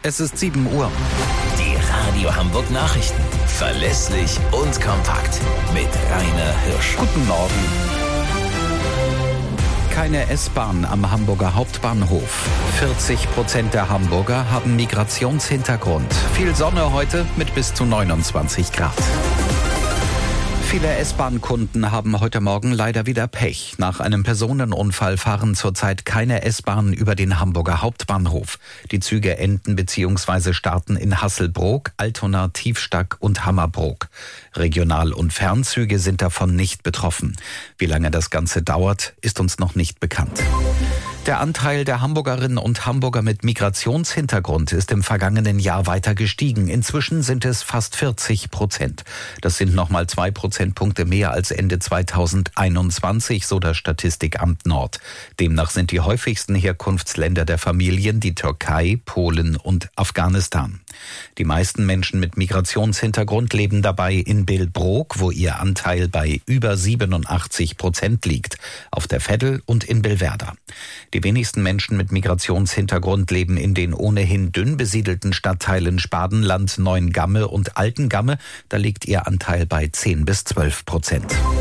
Es ist 7 Uhr. Die Radio Hamburg Nachrichten. Verlässlich und kompakt. Mit Rainer Hirsch. Guten Morgen. Keine S-Bahn am Hamburger Hauptbahnhof. 40% der Hamburger haben Migrationshintergrund. Viel Sonne heute mit bis zu 29 Grad. Viele S-Bahn-Kunden haben heute Morgen leider wieder Pech. Nach einem Personenunfall fahren zurzeit keine S-Bahnen über den Hamburger Hauptbahnhof. Die Züge enden bzw. starten in Hasselbrook, Altona, Tiefstack und Hammerbrook. Regional- und Fernzüge sind davon nicht betroffen. Wie lange das Ganze dauert, ist uns noch nicht bekannt. Der Anteil der Hamburgerinnen und Hamburger mit Migrationshintergrund ist im vergangenen Jahr weiter gestiegen. Inzwischen sind es fast 40%. Das sind nochmal 2 Prozentpunkte mehr als Ende 2021, so das Statistikamt Nord. Demnach sind die häufigsten Herkunftsländer der Familien die Türkei, Polen und Afghanistan. Die meisten Menschen mit Migrationshintergrund leben dabei in Billbrook, wo ihr Anteil bei über 87% liegt, auf der Veddel und in Billwerder. Die wenigsten Menschen mit Migrationshintergrund leben in den ohnehin dünn besiedelten Stadtteilen Spadenland, Neuengamme und Altengamme. Da liegt ihr Anteil bei 10-12%.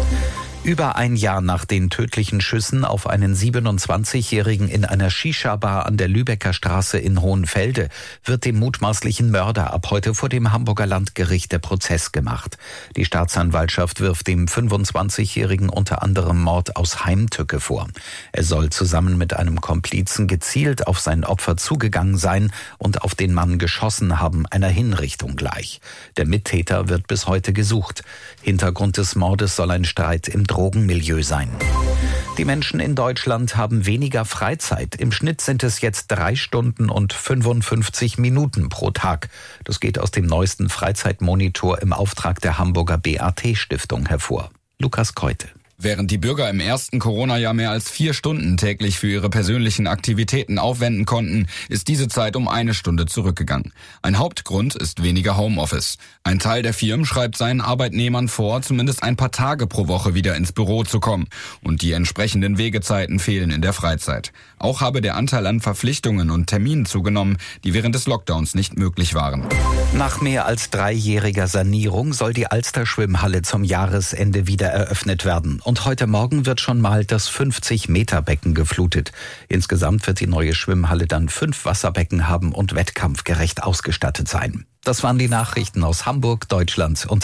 Über ein Jahr nach den tödlichen Schüssen auf einen 27-Jährigen in einer Shisha-Bar an der Lübecker Straße in Hohenfelde wird dem mutmaßlichen Mörder ab heute vor dem Hamburger Landgericht der Prozess gemacht. Die Staatsanwaltschaft wirft dem 25-Jährigen unter anderem Mord aus Heimtücke vor. Er soll zusammen mit einem Komplizen gezielt auf sein Opfer zugegangen sein und auf den Mann geschossen haben, einer Hinrichtung gleich. Der Mittäter wird bis heute gesucht. Hintergrund des Mordes soll ein Streit im Drogenmilieu sein. Die Menschen in Deutschland haben weniger Freizeit. Im Schnitt sind es jetzt 3 Stunden und 55 Minuten pro Tag. Das geht aus dem neuesten Freizeitmonitor im Auftrag der Hamburger BAT-Stiftung hervor. Lukas Keute. Während die Bürger im ersten Corona-Jahr mehr als 4 Stunden täglich für ihre persönlichen Aktivitäten aufwenden konnten, ist diese Zeit um 1 Stunde zurückgegangen. Ein Hauptgrund ist weniger Homeoffice. Ein Teil der Firmen schreibt seinen Arbeitnehmern vor, zumindest ein paar Tage pro Woche wieder ins Büro zu kommen. Und die entsprechenden Wegezeiten fehlen in der Freizeit. Auch habe der Anteil an Verpflichtungen und Terminen zugenommen, die während des Lockdowns nicht möglich waren. Nach mehr als 3-jähriger Sanierung soll die Alster-Schwimmhalle zum Jahresende wieder eröffnet werden. Und heute Morgen wird schon mal das 50-Meter-Becken geflutet. Insgesamt wird die neue Schwimmhalle dann 5 Wasserbecken haben und wettkampfgerecht ausgestattet sein. Das waren die Nachrichten aus Hamburg, Deutschland und